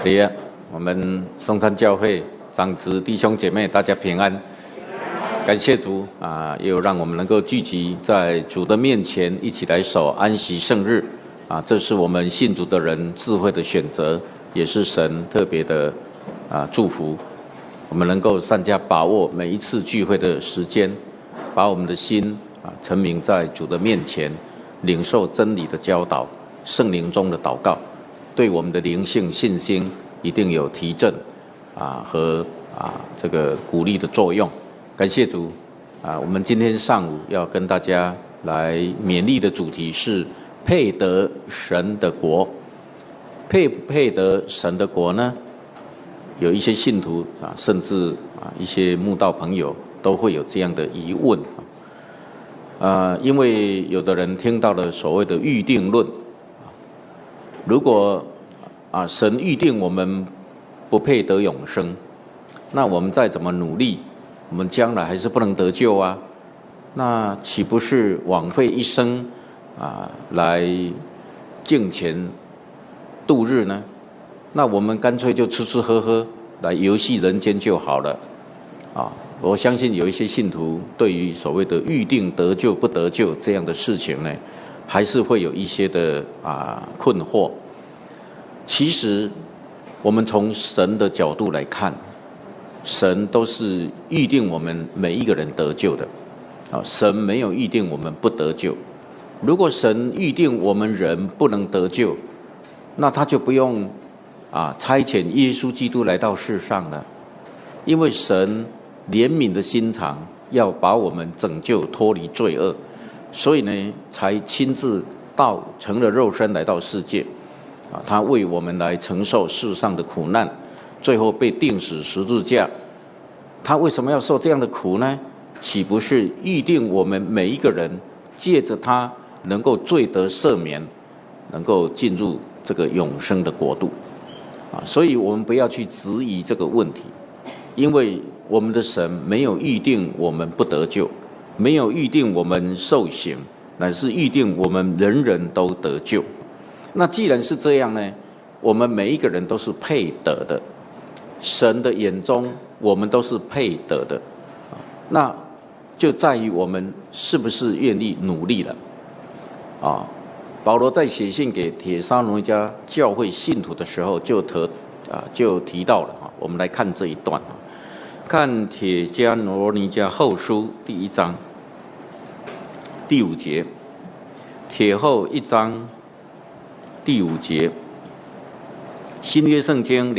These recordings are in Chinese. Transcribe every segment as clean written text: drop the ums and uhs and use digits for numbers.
第二，我们松山教会长子弟兄姐妹，大家平安。感谢主又让我们能够聚集在主的面前，一起来守安息圣日这是我们信主的人智慧的选择，也是神特别的祝福。我们能够善加把握每一次聚会的时间，把我们的心陈明在主的面前，领受真理的教导，圣灵中的祷告，对我们的灵性信心一定有提振和这个鼓励的作用。感谢主我们今天上午要跟大家来勉励的主题是配得神的国。配不配得神的国呢？有一些信徒甚至一些慕道朋友都会有这样的疑问因为有的人听到了所谓的预定论，如果神预定我们不配得永生，那我们再怎么努力，我们将来还是不能得救啊，那岂不是枉费一生来敬虔度日呢？那我们干脆就吃吃喝喝来游戏人间就好了我相信有一些信徒对于所谓的预定得救不得救这样的事情呢，还是会有一些的困惑。其实我们从神的角度来看，神都是预定我们每一个人得救的神没有预定我们不得救。如果神预定我们人不能得救，那他就不用差遣耶稣基督来到世上了，因为神怜悯的心肠要把我们拯救脱离罪恶，所以呢才亲自成了肉身来到世界他为我们来承受世上的苦难，最后被钉死十字架。他为什么要受这样的苦呢？岂不是预定我们每一个人借着他能够罪得赦免，能够进入这个永生的国度所以我们不要去质疑这个问题，因为我们的神没有预定我们不得救，没有预定我们受刑，乃是预定我们人人都得救。那既然是这样呢，我们每一个人都是配得的，神的眼中我们都是配得的那就在于我们是不是愿意努力了保罗在写信给帖撒罗尼迦教会信徒的时候就提到了我们来看这一段看帖撒罗尼迦后书第1章第5节，帖后1章第5节，新约圣经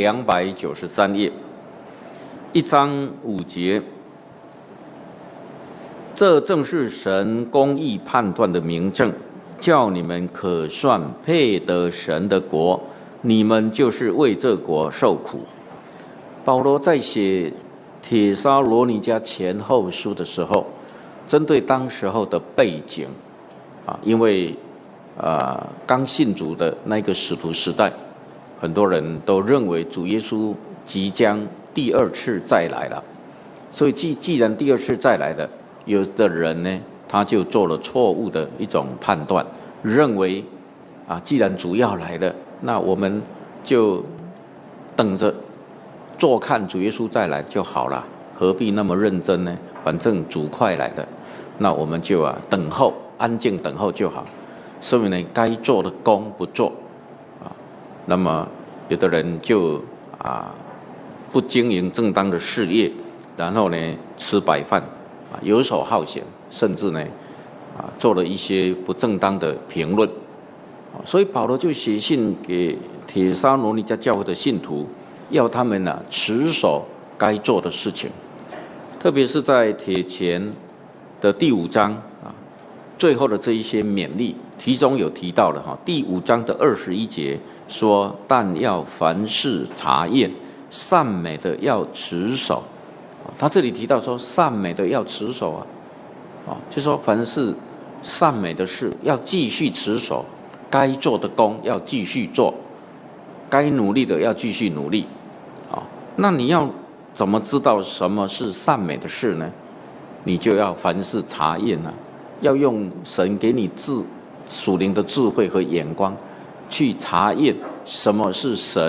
293页，1章5节，这正是神公义判断的明证，叫你们可算配得神的国，你们就是为这国受苦。保罗在写帖撒罗尼迦前后书的时候，针对当时候的背景因为刚信主的那个使徒时代，很多人都认为主耶稣即将第二次再来了，所以既然第二次再来了，有的人呢他就做了错误的一种判断，认为既然主要来了，那我们就等着坐看主耶稣再来就好了，何必那么认真呢？反正主快来了，那我们就等候，安静等候就好。所以呢，该做的工不做那么有的人就不经营正当的事业，然后呢吃白饭游手好闲，甚至呢做了一些不正当的评论所以保罗就写信给帖撒罗尼迦教会的信徒，要他们持守该做的事情。特别是在帖前的第5章最后的这一些勉励，其中有提到了第5章的21节说，但要凡事查验，善美的要持守。他这里提到说善美的要持守就说凡是善美的事要继续持守，该做的工要继续做，该努力的要继续努力那你要怎么知道什么是善美的事呢？你就要凡事查验要用神给你属灵的智慧和眼光去查验什么是神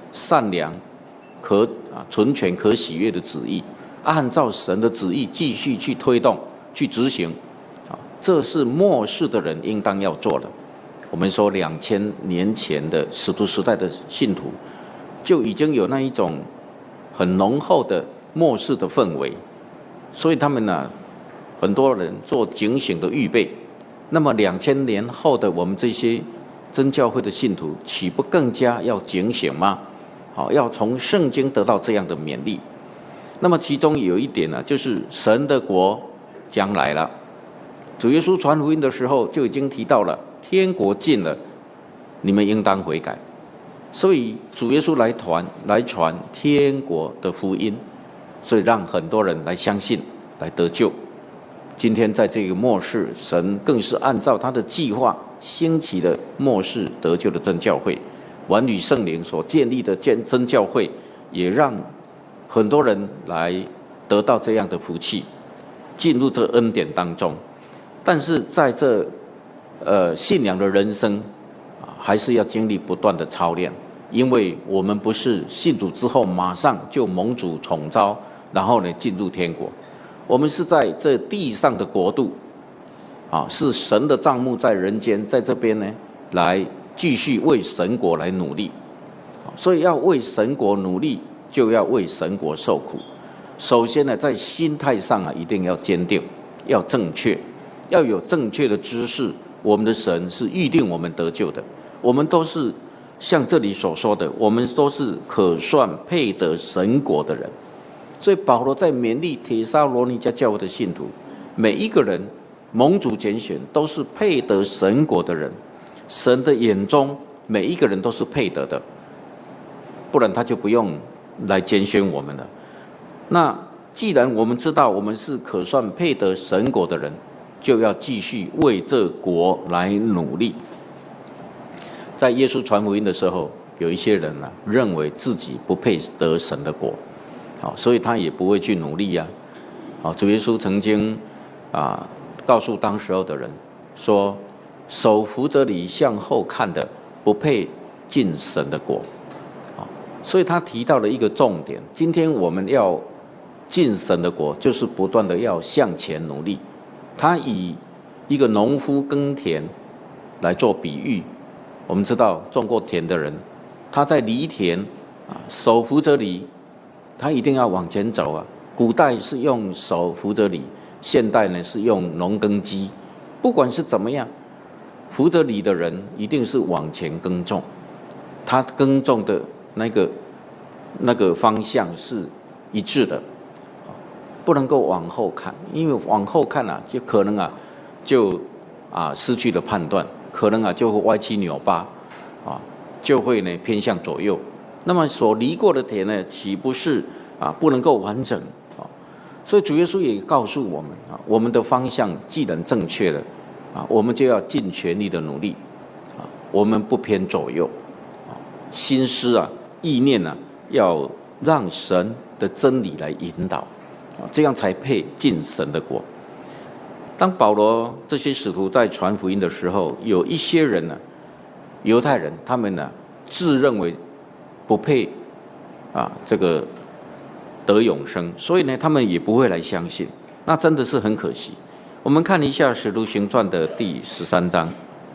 善良、纯全、可喜悦的旨意，按照神的旨意继续去推动、去执行，这是末世的人应当要做的。我们说2000年前的使徒时代的信徒，就已经有那一种很浓厚的末世的氛围，所以他们很多人做警醒的预备。那么2000年后的我们这些真教会的信徒，岂不更加要警醒吗？要从圣经得到这样的勉励。那么其中有一点就是神的国将来了。主耶稣传福音的时候就已经提到了，天国近了，你们应当悔改。所以主耶稣来传天国的福音，所以让很多人来相信，来得救。今天在这个末世，神更是按照他的计划兴起的末世得救的真教会，完与圣灵所建立的真教会，也让很多人来得到这样的福气，进入这恩典当中。但是在这信仰的人生还是要经历不断的操练，因为我们不是信主之后马上就蒙主宠召，然后进入天国。我们是在这地上的国度是神的帐幕在人间，在这边来继续为神国来努力。所以要为神国努力，就要为神国受苦。首先在心态上一定要坚定，要正确，要有正确的知识。我们的神是预定我们得救的，我们都是像这里所说的，我们都是可算配得神国的人。所以保罗在勉励帖撒罗尼迦教会的信徒，每一个人蒙主拣选都是配得神国的人，神的眼中每一个人都是配得的，不然他就不用来拣选我们了。那既然我们知道我们是可算配得神国的人，就要继续为这国来努力。在耶稣传福音的时候，有一些人认为自己不配得神的国，所以他也不会去努力主耶稣曾经告诉当时候的人说，手扶着犁向后看的，不配进神的国。所以他提到了一个重点，今天我们要进神的国，就是不断的要向前努力。他以一个农夫耕田来做比喻。我们知道种过田的人，他在犁田手扶着犁，他一定要往前走古代是用手扶着犁，现代是用农耕机。不管是怎么样，扶着犁的人一定是往前耕种，他耕种的那个方向是一致的，不能够往后看，因为往后看就可能就失去了判断，可能就会歪七扭八就会偏向左右。那么所犁过的田岂不是不能够完整所以主耶稣也告诉我们我们的方向既然正确了我们就要尽全力的努力我们不偏左右心思意念要让神的真理来引导这样才配进神的国。当保罗这些使徒在传福音的时候，有一些人犹太人，他们自认为不配这个得永生，所以他们也不会来相信，那真的是很可惜。我们看一下《使徒行传》的第13章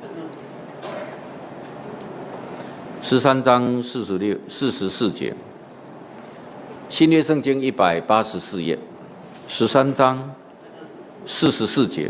，13章44节，新约圣经184页，13章44节，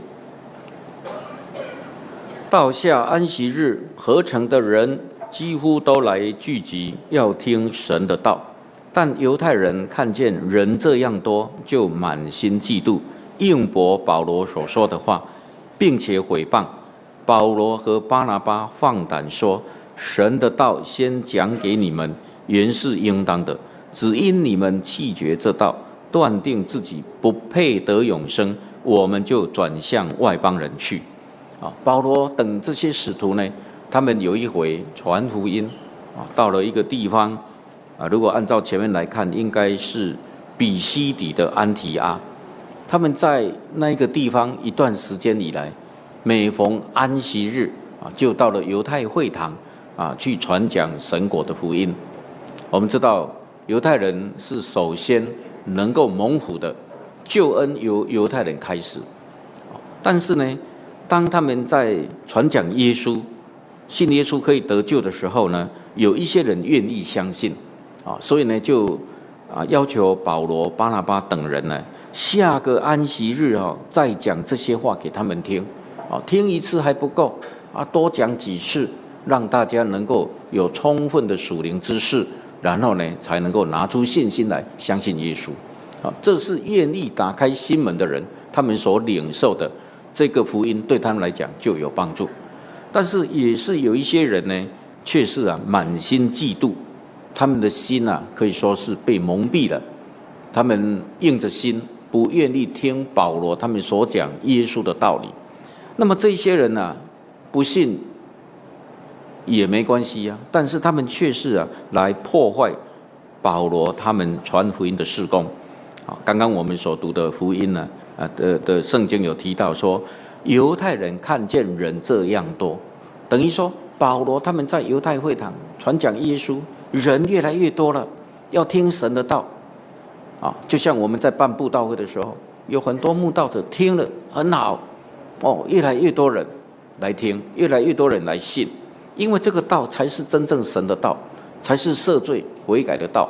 到下安息日，合城的人几乎都来聚集，要听神的道。但犹太人看见人这样多，就满心嫉妒，应驳保罗所说的话，并且毁谤。保罗和巴拿巴放胆说：神的道先讲给你们，原是应当的，只因你们弃绝这道，断定自己不配得永生，我们就转向外邦人去。保罗等这些使徒他们有一回传福音到了一个地方如果按照前面来看，应该是比西底的安提阿。他们在那个地方一段时间以来，每逢安息日就到了犹太会堂去传讲神国的福音。 我们知道犹太人是首先能够蒙福的，救恩由犹太人开始。但是呢，当他们在传讲耶稣、信耶稣可以得救的时候呢，有一些人愿意相信所以呢就要求保罗、巴拿巴等人呢，下个安息日再讲这些话给他们听听一次还不够多讲几次，让大家能够有充分的属灵知识，然后呢才能够拿出信心来相信耶稣这是愿意打开心门的人，他们所领受的这个福音对他们来讲就有帮助。但是也是有一些人呢，却是满心嫉妒，他们的心可以说是被蒙蔽了，他们硬着心不愿意听保罗他们所讲耶稣的道理。那么这些人不信也没关系但是他们却是来破坏保罗他们传福音的事工刚刚我们所读的福音呢的圣经有提到说，犹太人看见人这样多，等于说保罗他们在犹太会堂传讲耶稣，人越来越多了，要听神的道就像我们在办布道会的时候，有很多慕道者听了很好越来越多人来听，越来越多人来信，因为这个道才是真正神的道，才是赦罪悔改的道。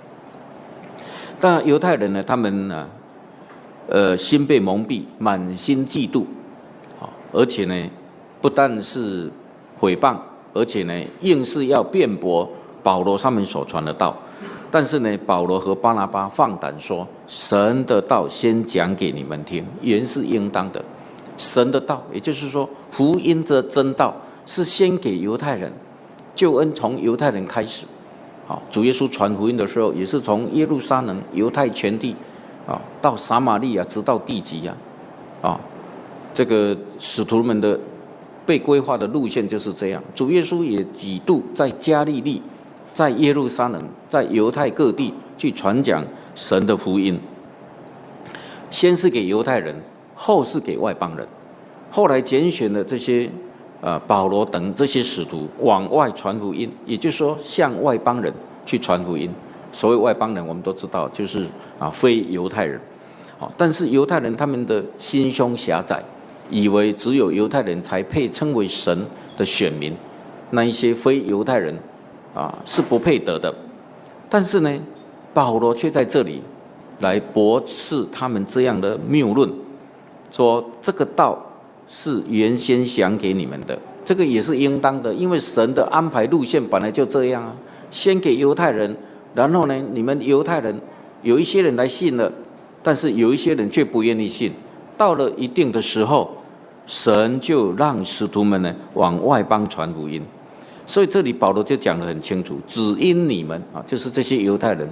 但犹太人呢，他们心被蒙蔽，满心嫉妒而且呢不但是毁谤，而且呢硬是要辩驳保罗他们所传的道。但是呢，保罗和巴拿巴放胆说，神的道先讲给你们听，原是应当的。神的道，也就是说福音的真道是先给犹太人，救恩从犹太人开始主耶稣传福音的时候，也是从耶路撒冷犹太全地到撒玛利亚，直到地极这个使徒们的被规划的路线就是这样。主耶稣也几度在加利利、在耶路撒冷、在犹太各地去传讲神的福音，先是给犹太人，后是给外邦人。后来拣选了这些保罗等这些使徒往外传福音，也就是说向外邦人去传福音。所谓外邦人我们都知道，就是非犹太人但是犹太人他们的心胸狭窄，以为只有犹太人才配称为神的选民，那一些非犹太人是不配得的。但是呢，保罗却在这里来驳斥他们这样的谬论，说这个道是原先想给你们的，这个也是应当的，因为神的安排路线本来就这样先给犹太人，然后呢，你们犹太人有一些人来信了，但是有一些人却不愿意信，到了一定的时候，神就让使徒们呢往外邦传福音。所以这里保罗就讲得很清楚，只因你们就是这些犹太人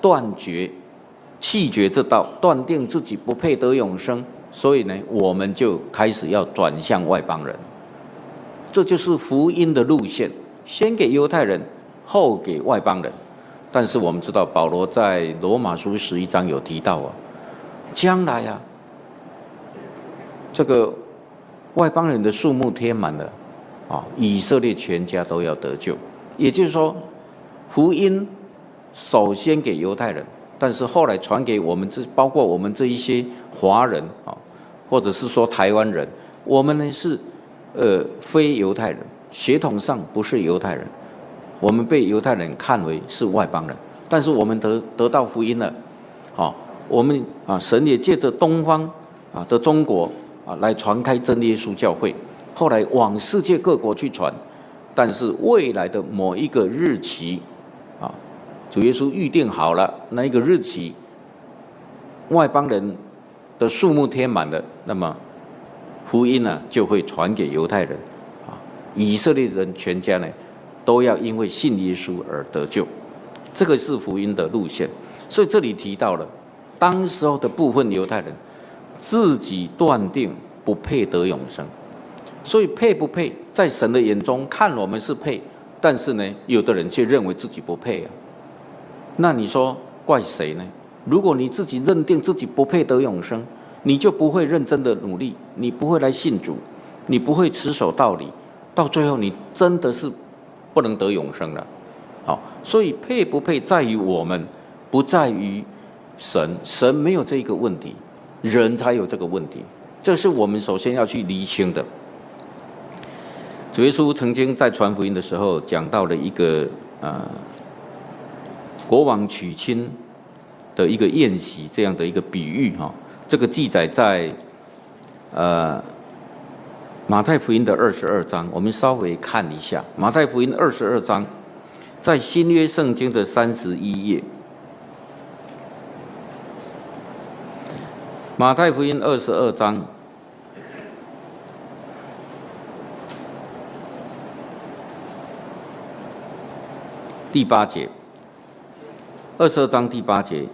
弃绝这道，断定自己不配得永生，所以呢，我们就开始要转向外邦人。这就是福音的路线，先给犹太人，后给外邦人。但是我们知道保罗在罗马书11章有提到将来这个外邦人的数目填满了以色列全家都要得救。也就是说，福音首先给犹太人，但是后来传给我们包括我们这一些华人或者是说台湾人，我们呢是非犹太人，血统上不是犹太人，我们被犹太人看为是外邦人，但是我们得到福音了我们神也借着东方的中国来传开真耶稣教会，后来往世界各国去传。但是未来的某一个日期主耶稣预定好了那一个日期，外邦人的数目填满了，那么福音呢就会传给犹太人以色列人全家呢都要因为信耶稣而得救。这个是福音的路线。所以这里提到了当时候的部分犹太人自己断定不配得永生，所以配不配在神的眼中看我们是配，但是呢有的人却认为自己不配那你说怪谁呢？如果你自己认定自己不配得永生，你就不会认真的努力，你不会来信主，你不会持守道理，到最后你真的是不能得永生了好，所以配不配在于我们，不在于神，神没有这个问题，人才有这个问题，这是我们首先要去厘清的。主耶稣曾经在传福音的时候讲到了一个国王娶亲的一个宴席这样的一个比喻哈，这个记载在马太福音的22章，我们稍微看一下马太福音22章，在新约圣经的31页。马太福音22章第8节，22章第8节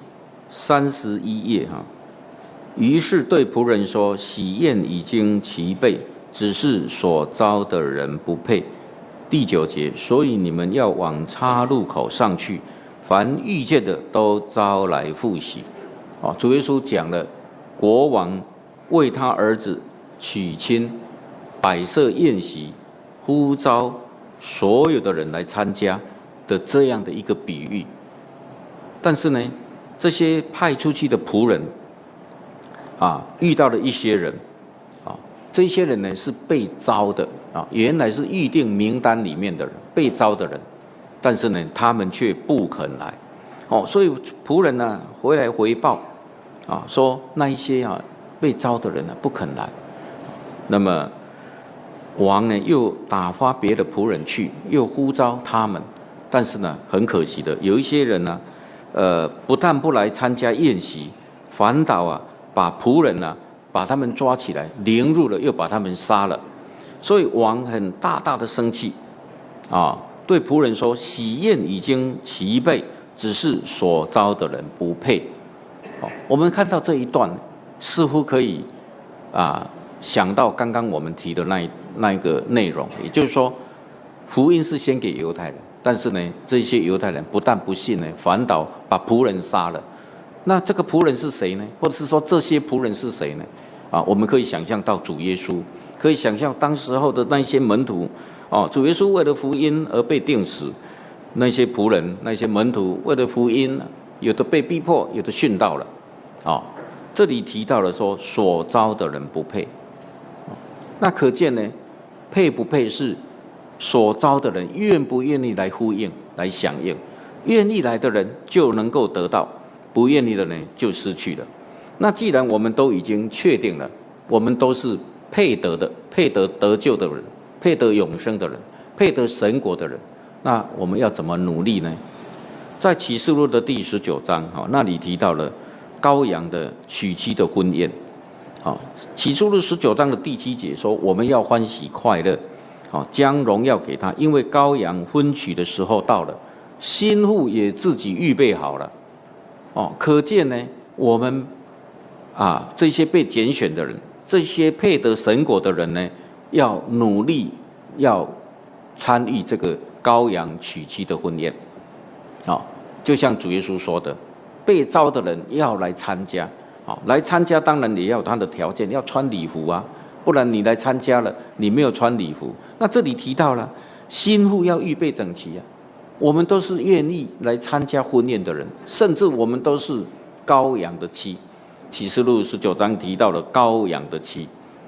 ，31页哈。于是对仆人说：“喜宴已经齐备，只是所招的人不配。”第9节，所以你们要往岔路口上去，凡遇见的都招来赴喜。主耶稣讲了，国王为他儿子娶亲，摆设宴席，呼召所有的人来参加的这样的一个比喻。但是呢，这些派出去的仆人遇到了一些人这些人呢是被招的原来是预定名单里面的人，被招的人，但是呢他们却不肯来所以仆人呢回来回报说那一些被招的人不肯来。那么王呢又打发别的仆人去，又呼召他们，但是呢很可惜的，有一些人呢不但不来参加宴席，反倒把仆人把他们抓起来凌辱了，又把他们杀了。所以王很大大的生气对仆人说：“喜宴已经齐备，只是所招的人不配。”我们看到这一段，似乎可以想到刚刚我们提的那一个内容，也就是说，福音是先给犹太人，但是呢，这些犹太人不但不信呢，反倒把仆人杀了。那这个仆人是谁呢？或者是说这些仆人是谁呢？我们可以想象到主耶稣，可以想象当时候的那些门徒主耶稣为了福音而被钉死，那些仆人、那些门徒为了福音，有的被逼迫，有的殉道了这里提到了说所招的人不配那可见呢，配不配是所招的人愿不愿意来呼应、来响应。愿意来的人就能够得到，不愿意的人就失去了。那既然我们都已经确定了，我们都是配得的、配得得救的人、配得永生的人、配得神国的人，那我们要怎么努力呢？在启示录的第19章那里提到了羔羊的娶妻的婚宴启示录19章的第7节说，我们要欢喜快乐将荣耀给他，因为羔羊婚娶的时候到了，新妇也自己预备好了可见呢，我们这些被拣选的人，这些配得神果的人呢，要努力要参与这个羔羊娶妻的婚宴就像主耶稣说的，被召的人要来参加来参加，当然也要有他的条件，要穿礼服不然你来参加了，你没有穿礼服。那这里提到了新妇要预备整齐我们都是愿意来参加婚宴的人，甚至我们都是羔羊的妻。启示录19章提到了羔羊的妻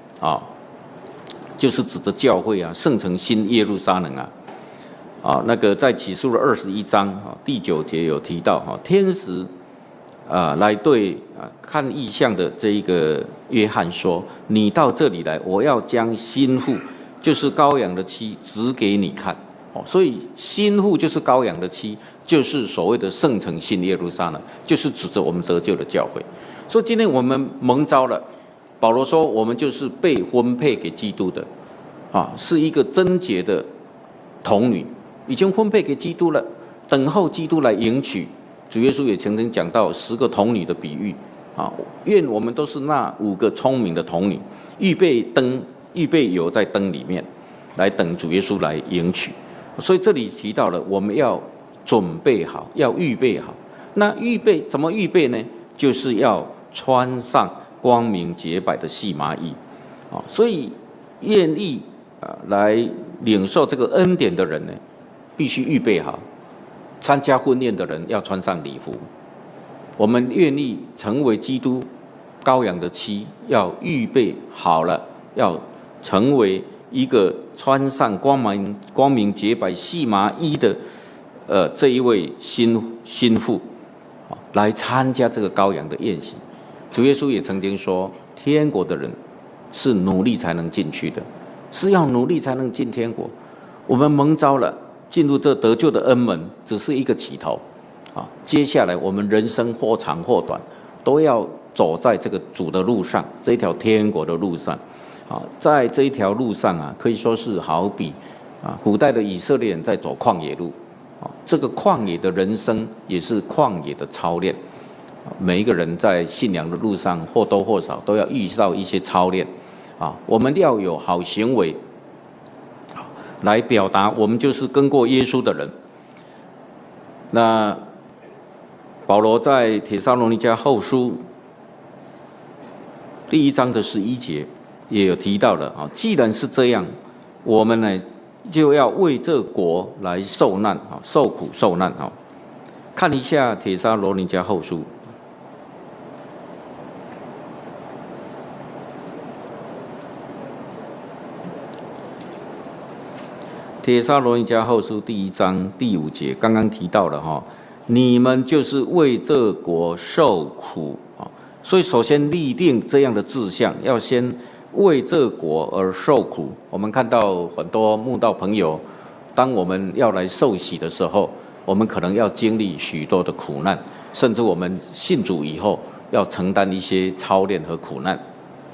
就是指的教会圣城新耶路撒冷那个在启示录21章第9节有提到天使来对看异象的这一个约翰说，你到这里来，我要将新妇就是羔羊的妻指给你看所以新妇就是羔羊的妻，就是所谓的圣城新耶路撒冷，就是指着我们得救的教会。所以今天我们蒙召了，保罗说我们就是被婚配给基督的是一个贞洁的童女，已经婚配给基督了，等候基督来迎娶。主耶稣也曾经讲到10个童女的比喻愿我们都是那5个聪明的童女，预备灯、预备油在灯里面，来等主耶稣来迎娶。所以这里提到了我们要准备好，要预备好。那预备怎么预备呢？就是要穿上光明洁白的细麻衣所以愿意来领受这个恩典的人呢，必须预备好参加婚宴的人要穿上礼服，我们愿意成为基督羔羊的妻，要预备好了，要成为一个穿上光明洁白细麻衣的这一位新妇，来参加这个羔羊的宴席。主耶稣也曾经说，天国的人是努力才能进去的，是要努力才能进天国。我们蒙召了，进入这得救的恩门，只是一个起头。接下来我们人生或长或短，都要走在这个主的路上，这条天国的路上。在这一条路上啊，可以说是好比古代的以色列人在走旷野路。这个旷野的人生也是旷野的操练。每一个人在信仰的路上或多或少都要遇到一些操练。我们要有好行为来表达我们就是跟过耶稣的人。那保罗在帖撒罗尼迦后书第1章的11节也有提到了，既然是这样，我们呢就要为这国来受难，受苦受难。看一下帖撒罗尼迦后书帖撒罗尼迦后书第1章第5节，刚刚提到了你们就是为这国受苦。所以首先立定这样的志向，要先为这国而受苦。我们看到很多慕道朋友，当我们要来受洗的时候，我们可能要经历许多的苦难，甚至我们信主以后要承担一些操练和苦难。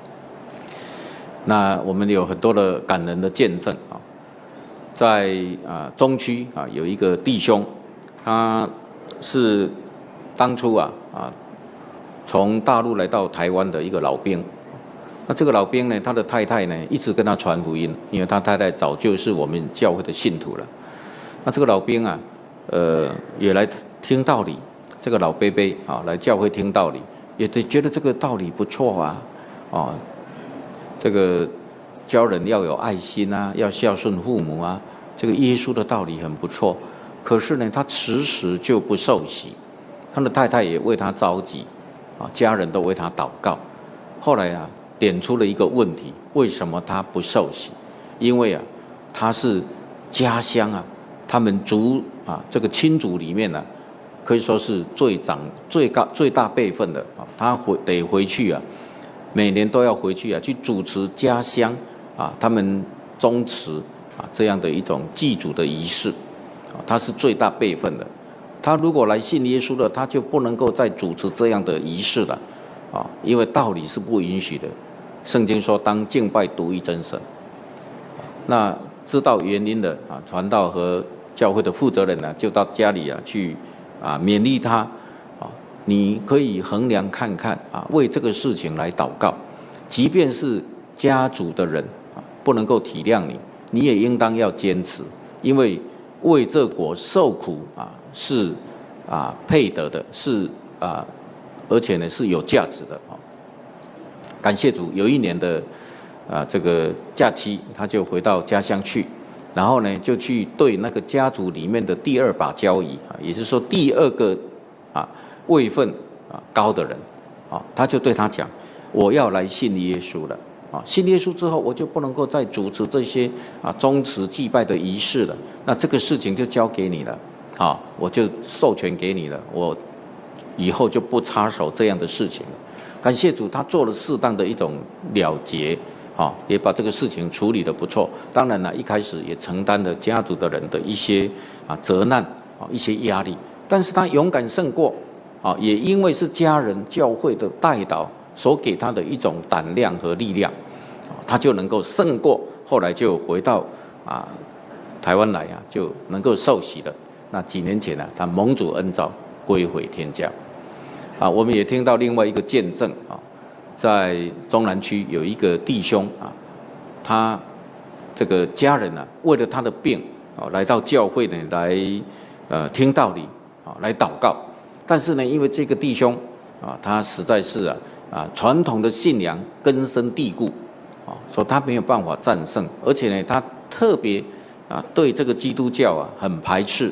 那我们有很多的感人的见证。在中区有一个弟兄，他是当初从大陆来到台湾的一个老兵。那这个老兵呢，他的太太呢一直跟他传福音，因为他太太早就是我们教会的信徒了。那这个老兵也来听道理，这个老伯伯来教会听道理，也觉得这个道理不错这个教人要有爱心要孝顺父母这个耶稣的道理很不错。可是呢，他迟迟就不受洗，他的太太也为他着急家人都为他祷告。后来点出了一个问题，为什么他不受洗？因为他是家乡他们族这个亲族里面可以说是最大辈分的他得回去每年都要回去去主持家乡他们宗祠这样的一种祭祖的仪式。他是最大辈分的，他如果来信耶稣了，他就不能够再主持这样的仪式了因为道理是不允许的。圣经说，当敬拜独一真神。那知道原因的传道和教会的负责人就到家里去勉励他你可以衡量看看为这个事情来祷告。即便是家族的人不能够体谅你，你也应当要坚持，因为为这国受苦是配得的，是而且呢是有价值的感谢主，有一年的这个假期，他就回到家乡去，然后呢就去对那个家族里面的第2把交椅也就是说第2个位分高的人他就对他讲，我要来信耶稣了信耶稣之后，我就不能够再主持这些宗祠祭拜的仪式了。那这个事情就交给你了我就授权给你了，我以后就不插手这样的事情了。感谢主，他做了适当的一种了结也把这个事情处理得不错。当然一开始也承担了家族的人的一些责难一些压力，但是他勇敢胜过也因为是家人教会的代祷所给他的一种胆量和力量他就能够胜过。后来就回到台湾来就能够受洗了。那几年前他蒙主恩召归回天家我们也听到另外一个见证在中南区有一个弟兄他这个家人为了他的病来到教会呢来听道理来祷告。但是呢，因为这个弟兄他实在是传统的信仰根深蒂固所以他没有办法战胜，而且呢他特别对这个基督教很排斥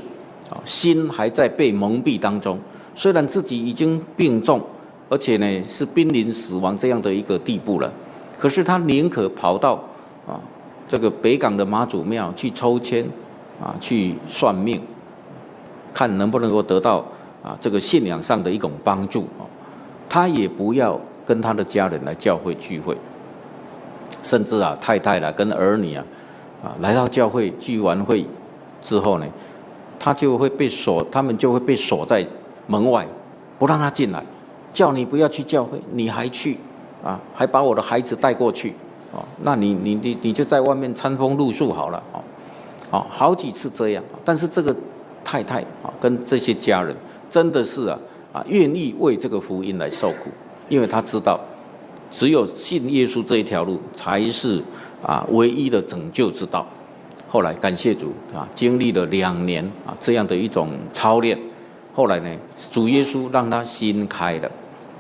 心还在被蒙蔽当中，虽然自己已经病重，而且呢是濒临死亡这样的一个地步了，可是他宁可跑到这个北港的妈祖庙去抽签去算命，看能不能够得到这个信仰上的一种帮助，他也不要跟他的家人来教会聚会，甚至太太跟儿女来到教会聚完会之后呢，他们就会被锁在门外，不让他进来，叫你不要去教会，你还去还把我的孩子带过去，那你就在外面餐风露宿好了，好几次这样。但是这个太太跟这些家人真的是愿意为这个福音来受苦，因为他知道只有信耶稣这一条路才是唯一的拯救之道。后来感谢主经历了2年这样的一种操练，后来呢，主耶稣让他心开了，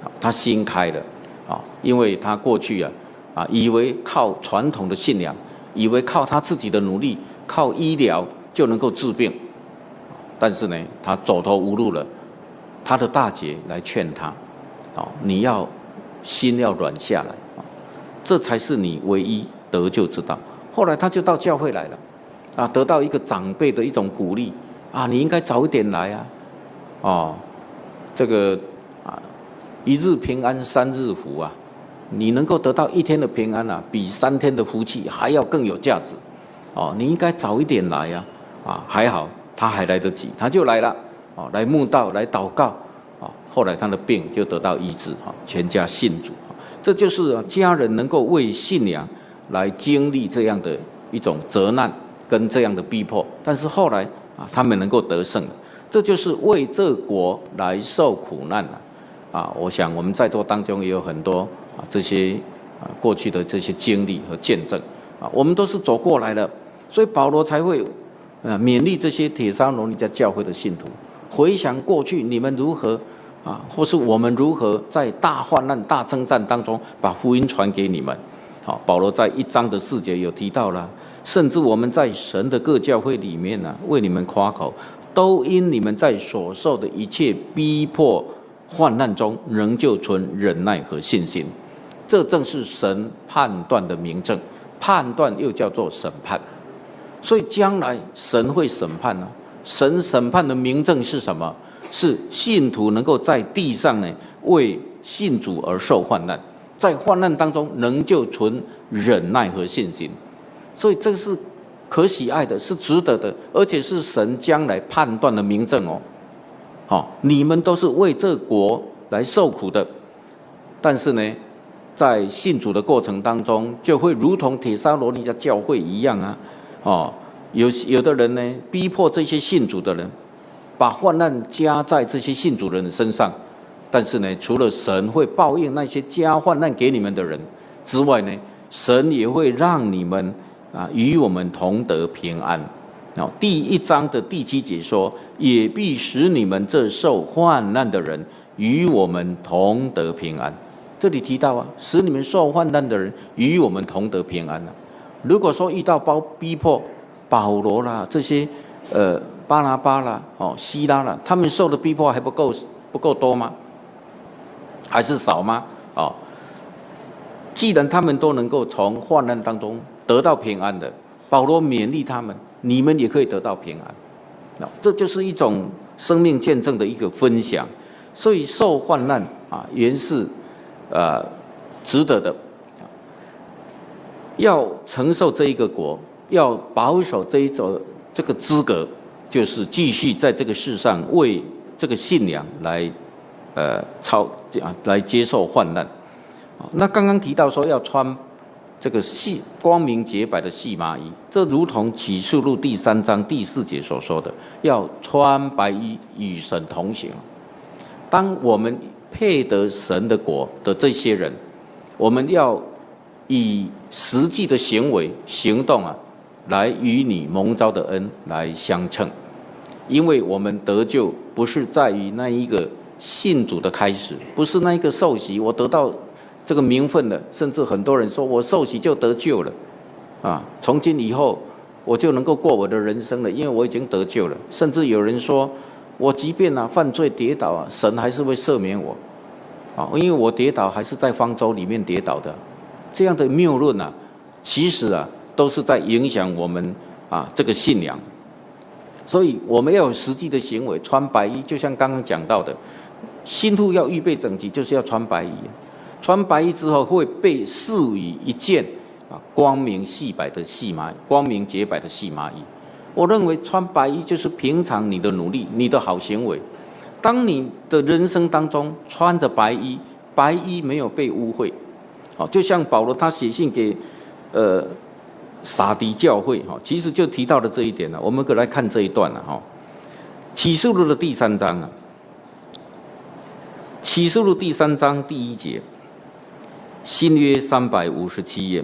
因为他过去以为靠传统的信仰，以为靠他自己的努力，靠医疗就能够治病，但是呢，他走投无路了，他的大姐来劝他，你要心要软下来，这才是你唯一得救之道。后来他就到教会来了，得到一个长辈的一种鼓励，你应该早一点来这个1日平安3日福你能够得到1天的平安比3天的福气还要更有价值，你应该早一点来还好他还来得及，他就来了，来慕道来祷告，后来他的病就得到医治，全家信主，这就是家人能够为信仰来经历这样的一种责难跟这样的逼迫，但是后来他们能够得胜，这就是为这国来受苦难我想我们在座当中也有很多这些过去的这些经历和见证我们都是走过来的，所以保罗才会勉励这些帖撒罗尼迦教会的信徒，回想过去你们如何或是我们如何在大患难大征战当中把福音传给你们。保罗在1章的4节有提到了，甚至我们在神的各教会里面为你们夸口，都因你们在所受的一切逼迫患难中仍旧存忍耐和信心，这正是神判断的明证，判断又叫做审判，所以将来神会审判神审判的明证是什么？是信徒能够在地上为信主而受患难，在患难当中仍旧存忍耐和信心，所以这是可喜爱的，是值得的，而且是神将来判断的明证你们都是为这国来受苦的，但是呢，在信主的过程当中，就会如同帖撒罗尼迦教会一样有的人呢，逼迫这些信主的人，把患难加在这些信主人的身上，但是呢，除了神会报应那些加患难给你们的人之外呢，神也会让你们与我们同得平安。第1章的第7节说，也必使你们这受患难的人与我们同得平安。这里提到使你们受患难的人与我们同得平安如果说遇到逼迫，保罗啦这些巴拿巴啦希拉啦，他们受的逼迫还不够多吗？还是少吗？既然他们都能够从患难当中得到平安的，保罗勉励他们，你们也可以得到平安。这就是一种生命见证的一个分享。所以受患难原是值得的。要承受这一个国，要保守这个资格，就是继续在这个世上为这个信仰来来接受患难。那刚刚提到说要穿这个光明洁白的细麻衣，这如同启示录第3章第4节所说的，要穿白衣与神同行。当我们配得神的国的这些人，我们要以实际的行为行动来与你蒙召的恩来相称，因为我们得救不是在于那一个信主的开始，不是那一个受洗我得到这个名分了，甚至很多人说我受洗就得救了从今以后我就能够过我的人生了，因为我已经得救了。甚至有人说，我即便犯罪跌倒神还是会赦免我，因为我跌倒还是在方舟里面跌倒的。这样的谬论其实都是在影响我们这个信仰。所以我们要有实际的行为，穿白衣，就像刚刚讲到的，信徒要预备整齐，就是要穿白衣。穿白衣之后会被赐予一件光明细白的细麻衣，光明洁白的细麻衣。我认为穿白衣就是平常你的努力，你的好行为。当你的人生当中穿着白衣，白衣没有被污秽，就像保罗他写信给撒狄教会，其实就提到了这一点了。我们可以来看这一段了。启示录的第3章启示录第3章第1节，新约357页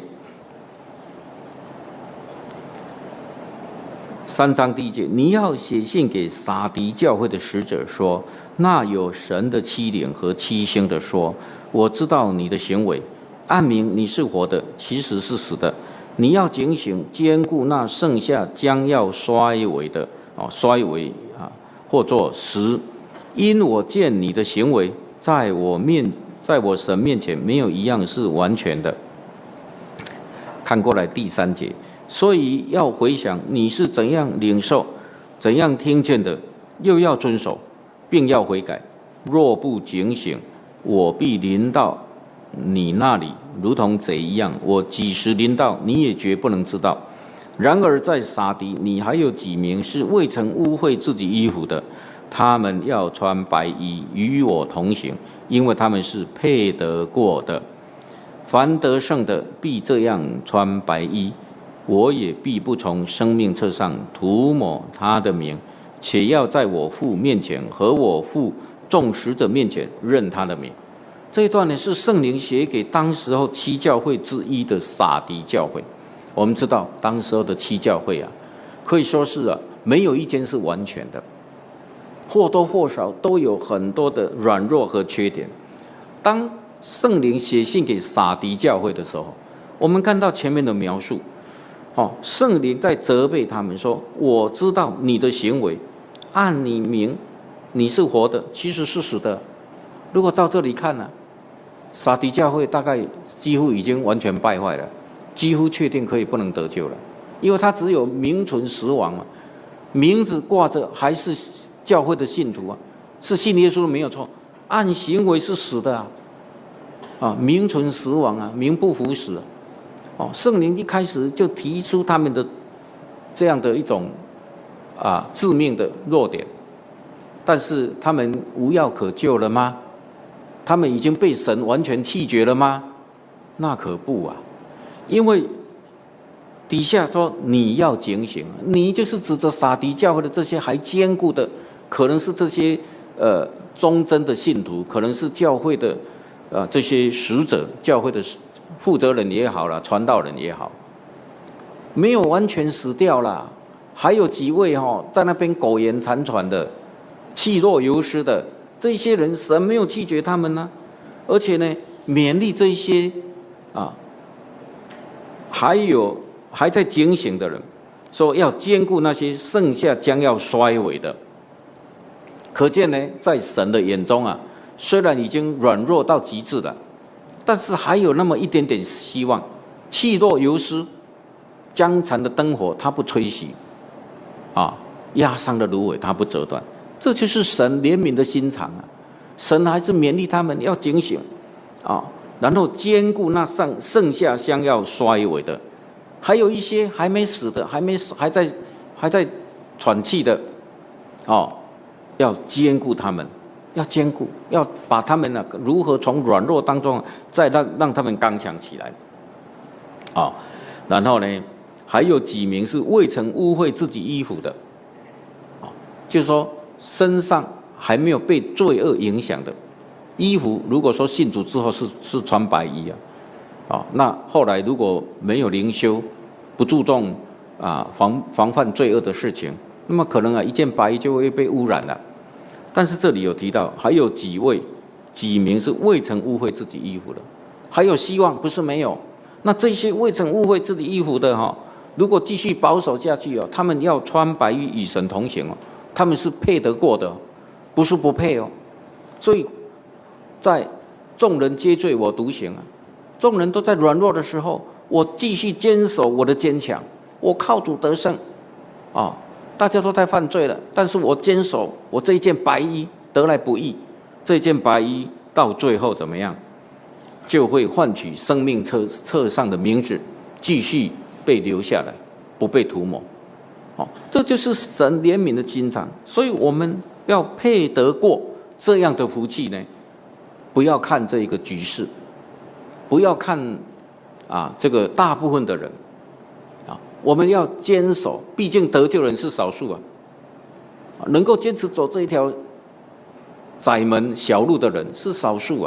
，3章第1节，你要写信给撒狄教会的使者说，那有神的7灵和7星的说，我知道你的行为，暗明你是活的，其实是死的。你要警醒，坚固那剩下将要衰微的，衰微或作实，因我见你的行为，在我神面前没有一样是完全的。看过来第3节，所以要回想你是怎样领受、怎样听见的，又要遵守，并要悔改。若不警醒，我必临到你那里，如同贼一样。我几时临到，你也绝不能知道。然而在撒狄，你还有几名是未曾污秽自己衣服的，他们要穿白衣与我同行，因为他们是配得过的。凡得胜的必这样穿白衣，我也必不从生命册上涂抹他的名，且要在我父面前和我父众使者面前认他的名。这一段呢是圣灵写给当时候7教会之一的撒狄教会。我们知道当时候的7教会可以说是没有一间是完全的，或多或少都有很多的软弱和缺点。当圣灵写信给撒狄教会的时候，我们看到前面的描述，圣灵在责备他们说，我知道你的行为，按你名你是活的，其实是死的。如果到这里看撒狄教会大概几乎已经完全败坏了，几乎确定可以不能得救了，因为他只有名存实亡嘛，名字挂着还是教会的信徒是信耶稣的没有错，按行为是死的名存实亡名不符实圣灵一开始就提出他们的这样的一种致命的弱点，但是他们无药可救了吗？他们已经被神完全弃绝了吗？那可不因为底下说你要警醒，你就是指着撒狄教会的这些还坚固的，可能是这些忠贞的信徒，可能是教会的这些使者，教会的负责人也好了，传道人也好，没有完全死掉了，还有几位在那边苟延残喘的，气若游丝的。这些人神没有弃绝他们而且呢勉励这些还在警醒的人，说要兼顾那些剩下将要衰微的。可见呢，在神的眼中虽然已经软弱到极致了，但是还有那么一点点希望。气若游丝，将残的灯火它不吹熄压伤的芦苇它不折断。这就是神怜悯的心肠神还是勉励他们要警醒然后兼顾那剩下将要衰微的，还有一些还没死的，还在喘气的要兼顾他们，要兼顾，要把他们如何从软弱当中再让他们刚强起来然后呢还有几名是未曾污秽自己衣服的就是说身上还没有被罪恶影响的衣服，如果说信主之后是穿白衣那后来如果没有灵修，不注重防范罪恶的事情，那么可能一件白衣就会被污染了。但是这里有提到还有几名是未曾污秽自己衣服的，还有希望，不是没有。那这些未曾污秽自己衣服的如果继续保守下去哦，他们要穿白衣与神同行哦，他们是配得过的，不是不配哦。所以，在众人皆醉我独醒啊，众人都在软弱的时候，我继续坚守我的坚强，我靠主得胜啊！大家都在犯罪了，但是我坚守我这一件白衣得来不易，这件白衣到最后怎么样，就会换取生命册上的名字，继续被留下来，不被涂抹。这就是神怜悯的心肠，所以我们要配得过这样的福气呢。不要看这一个局势，不要看这个大部分的人我们要坚守，毕竟得救人是少数能够坚持走这一条窄门小路的人是少数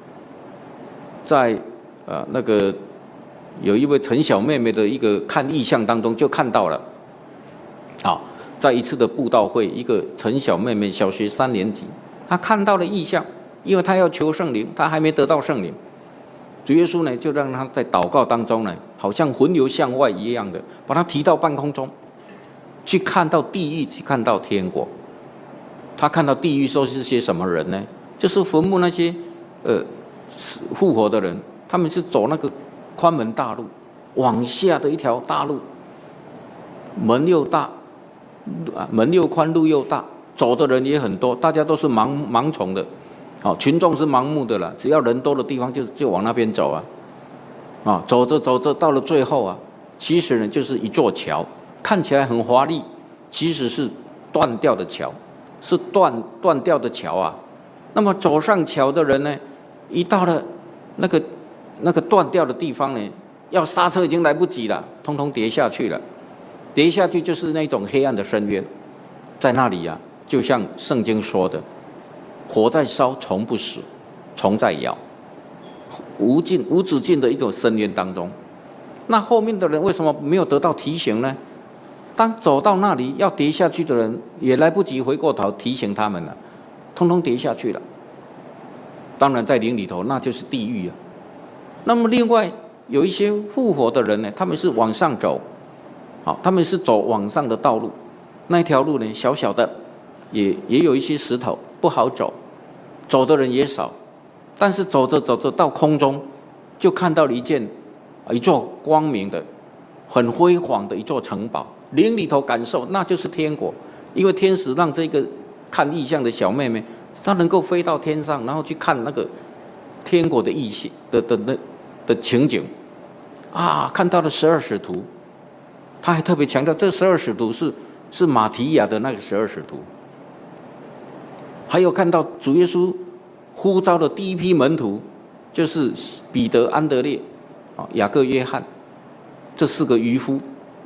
在那个有一位陈小妹妹的一个看异象当中就看到了在一次的布道会，一个陈小妹妹小学3年级，她看到了异象，因为她要求圣灵，她还没得到圣灵，主耶稣呢就让她在祷告当中呢，好像魂游向外一样的，把她提到半空中，去看到地狱，去看到天国。她看到地狱说是些什么人呢？就是坟墓那些复活的人，他们是走那个宽门大路，往下的一条大路，门又大，门又宽，路又大，走的人也很多，大家都是盲从的，群众是盲目的了，只要人多的地方就往那边走走着走着到了最后其实呢就是一座桥，看起来很华丽，其实是断掉的桥，是断掉的桥那么走上桥的人呢，一到了那个断掉的地方呢，要刹车已经来不及了，通通跌下去了。跌下去就是那种黑暗的深渊，在那里就像圣经说的，火在烧，虫不死，虫在咬，无止境的一种深渊当中。那后面的人为什么没有得到提醒呢？当走到那里要跌下去的人，也来不及回过头提醒他们了，通通跌下去了。当然在灵里头那就是地狱那么另外有一些复活的人呢，他们是往上走，他们是走往上的道路，那条路呢小小的，也有一些石头不好走，走的人也少，但是走着走着到空中，就看到了一座光明的很辉煌的一座城堡，灵里头感受那就是天国，因为天使让这个看异象的小妹妹，她能够飞到天上，然后去看那个天国的异象的情景看到了12使徒，他还特别强调这12使徒是马提亚的那个12使徒，还有看到主耶稣呼召的第一批门徒，就是彼得、安德烈、雅各、约翰这4个渔夫，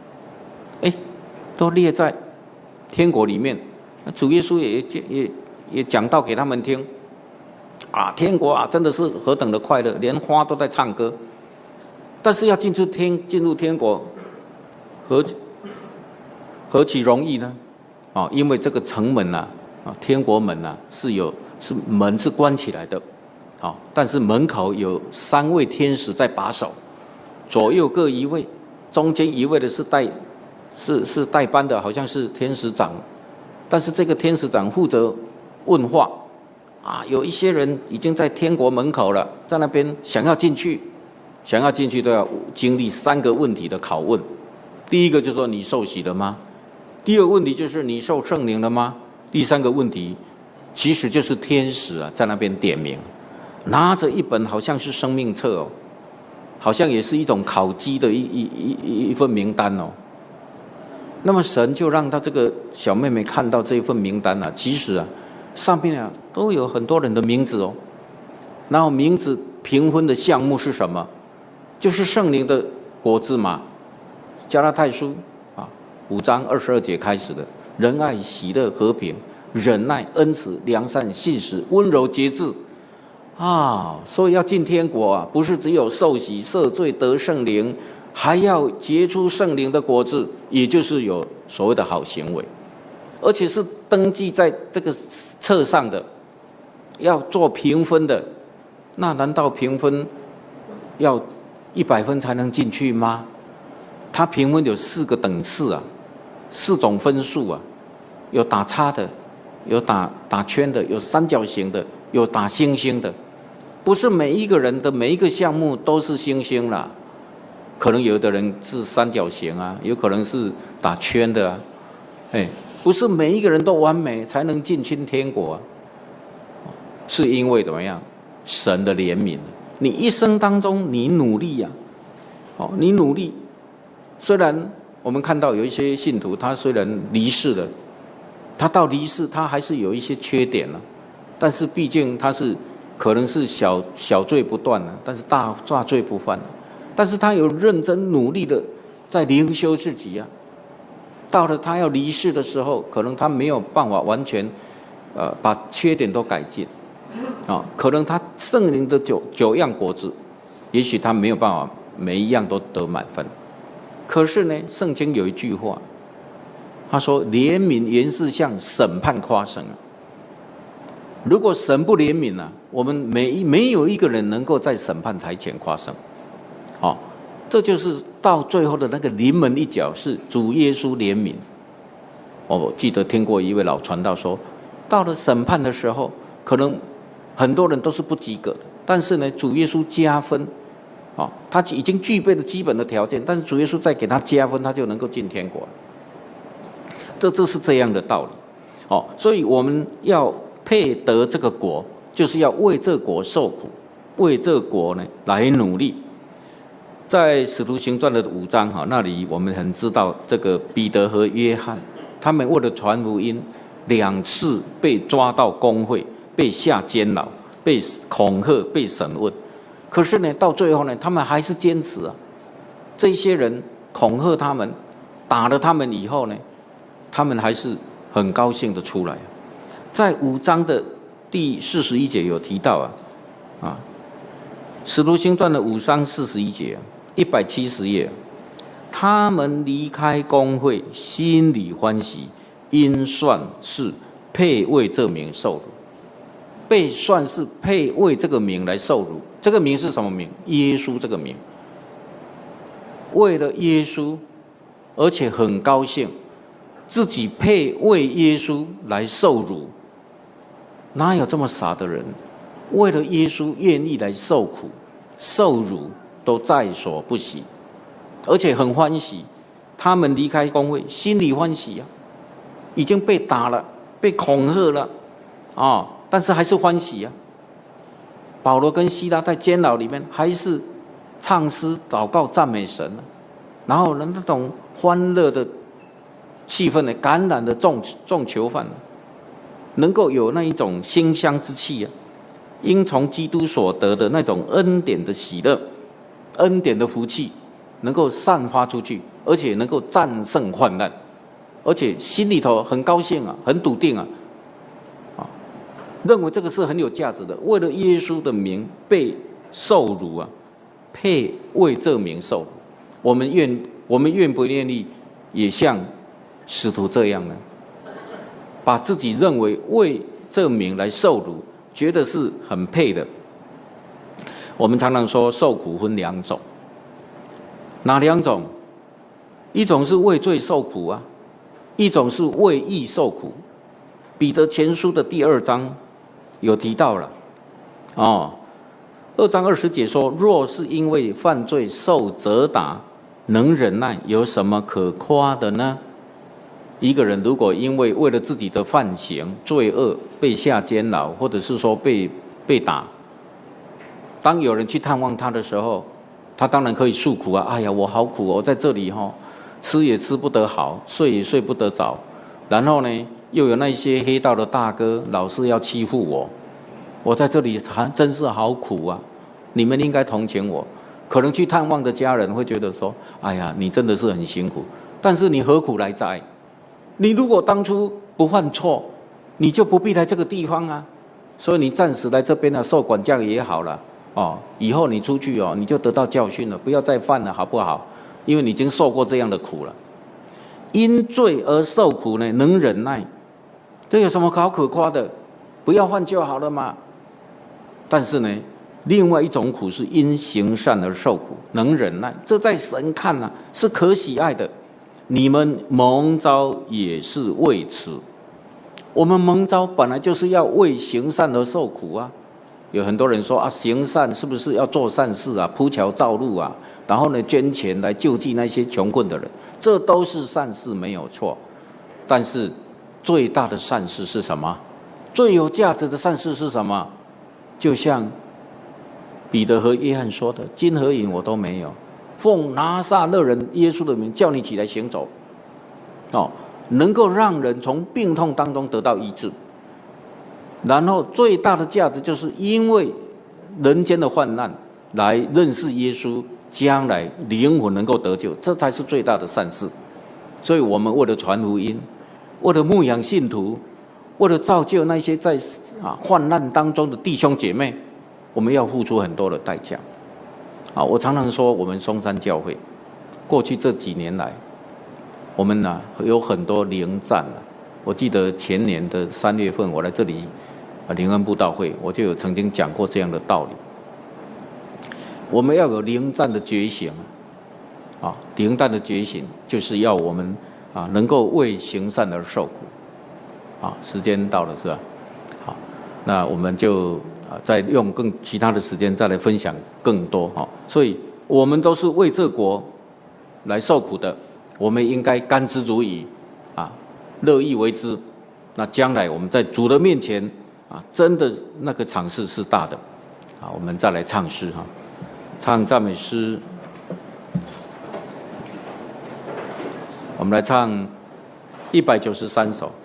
都列在天国里面。主耶稣也讲道给他们听天国真的是何等的快乐，连花都在唱歌。但是要进入天国，何其容易呢？因为这个城门天国门门是关起来的，但是门口有3位天使在把守，左右各1位，中间1位的是代班的，好像是天使长，但是这个天使长负责问话有一些人已经在天国门口了，在那边想要进去都要经历3个问题的拷问。第一个就是说你受洗了吗？第二个问题就是你受圣灵了吗？第3个问题其实就是天使在那边点名，拿着一本好像是生命册好像也是一种考绩的一份名单那么神就让他这个小妹妹看到这一份名单其实上面都有很多人的名字然后名字评分的项目是什么？就是圣灵的果子嘛。加拉太书5章22节开始的，仁爱、喜乐、和平、忍耐、恩慈、良善、信实、温柔、节制所以要进天国不是只有受洗、赦罪、得圣灵，还要结出圣灵的果子，也就是有所谓的好行为，而且是登记在这个册上的，要做评分的。那难道评分要100分才能进去吗？ 它评分有4个等次啊，4种分数啊，有打叉的，有打圈的，有三角形的，有打星星的。不是每一个人的每一个项目都是星星啦，可能有的人是三角形啊，有可能是打圈的啊，不是每一个人都完美才能进军天国啊，是因为怎么样？神的怜悯。你一生当中你努力呀，你努力，虽然我们看到有一些信徒，他虽然离世了，他到离世他还是有一些缺点了，但是毕竟他是可能是小罪不断了，但是大罪不犯了，但是他有认真努力的在灵修自己啊。到了他要离世的时候，可能他没有办法完全把缺点都改进可能他圣灵的九样果子，也许他没有办法每一样都得满分。可是呢，圣经有一句话，他说怜悯原是向审判夸胜啊。如果神不怜悯我们没有一个人能够在审判台前夸胜。这就是到最后的那个临门一脚是主耶稣怜悯。我记得听过一位老传道说，到了审判的时候，可能很多人都是不及格的，但是呢，主耶稣加分，他已经具备了基本的条件，但是主耶稣再给他加分，他就能够进天国。这是这样的道理。所以我们要配得这个国，就是要为这国受苦，为这国呢来努力。在使徒行传的5章那里我们很知道，这个彼得和约翰他们为了传福音2次被抓到公会，被下监牢，被恐吓，被审问。可是呢，到最后呢，他们还是坚持啊。这些人恐吓他们，打了他们以后呢，他们还是很高兴的出来。在5章的第41节有提到使徒行传的5章41节170页，他们离开公会，心里欢喜，因算是配为这名受辱。被算是配为这个名来受辱。这个名是什么名？耶稣这个名。为了耶稣，而且很高兴自己配为耶稣来受辱。哪有这么傻的人？为了耶稣愿意来受苦受辱都在所不惜，而且很欢喜。他们离开公会，心里欢喜已经被打了，被恐吓了但是还是欢喜保罗跟希拉在监牢里面还是唱诗祷告赞美神然后那种欢乐的气氛呢，感染的众囚犯能够有那一种馨香之气因从基督所得的那种恩典的喜乐，恩典的福气能够散发出去，而且能够战胜患难，而且心里头很高兴很笃定认为这个是很有价值的。为了耶稣的名被受辱配为这名受辱。我们愿不愿意也像使徒这样呢？把自己认为为这名来受辱，觉得是很配的。我们常常说受苦分2种，哪2种？一种是为罪受苦一种是为义受苦。彼得前书的第2章有提到了2章20节说，若是因为犯罪受责打，能忍耐，有什么可夸的呢？一个人如果因为了自己的犯行罪恶被下监牢，或者是说被打，当有人去探望他的时候，他当然可以诉苦哎呀，我好苦我在这里吃也吃不得好，睡也睡不得着，然后呢又有那些黑道的大哥老是要欺负我在这里真是好苦你们应该同情我。可能去探望的家人会觉得说，哎呀，你真的是很辛苦，但是你何苦来哉？你如果当初不犯错，你就不必来这个地方所以你暂时来这边受管教也好了以后你出去你就得到教训了，不要再犯了，好不好？因为你已经受过这样的苦了。因罪而受苦呢，能忍耐，这有什么好可夸的？不要犯就好了嘛。但是呢， 另外一种苦是因行善而受苦，能忍耐，这在神看啊是可喜爱的。你们蒙召也是为此。我们蒙召本来就是要为行善而受苦啊。有很多人说啊，行善是不是要做善事啊，铺桥造路啊，然后呢捐钱来救济那些穷困的人，这都是善事没有错。但是最大的善事是什么？最有价值的善事是什么？就像彼得和约翰说的，金和银我都没有，奉拿撒勒人耶稣的名叫你起来行走，能够让人从病痛当中得到医治。然后最大的价值就是因为人间的患难来认识耶稣，将来灵魂能够得救，这才是最大的善事。所以我们为了传福音，为了牧养信徒，为了造就那些在患难当中的弟兄姐妹，我们要付出很多的代价。我常常说，我们松山教会过去这几年来，我们有很多灵战。我记得前年的3月份，我来这里灵恩布道会，我就有曾经讲过这样的道理。我们要有灵战的觉醒灵战的觉醒就是要我们能够为行善而受苦。时间到了是吧？好，那我们就再用其他的时间再来分享更多。所以我们都是为这国来受苦的，我们应该甘之如饴乐意为之。那将来我们在主的面前真的那个场势是大的。我们再来唱诗唱赞美诗。我们来唱193首。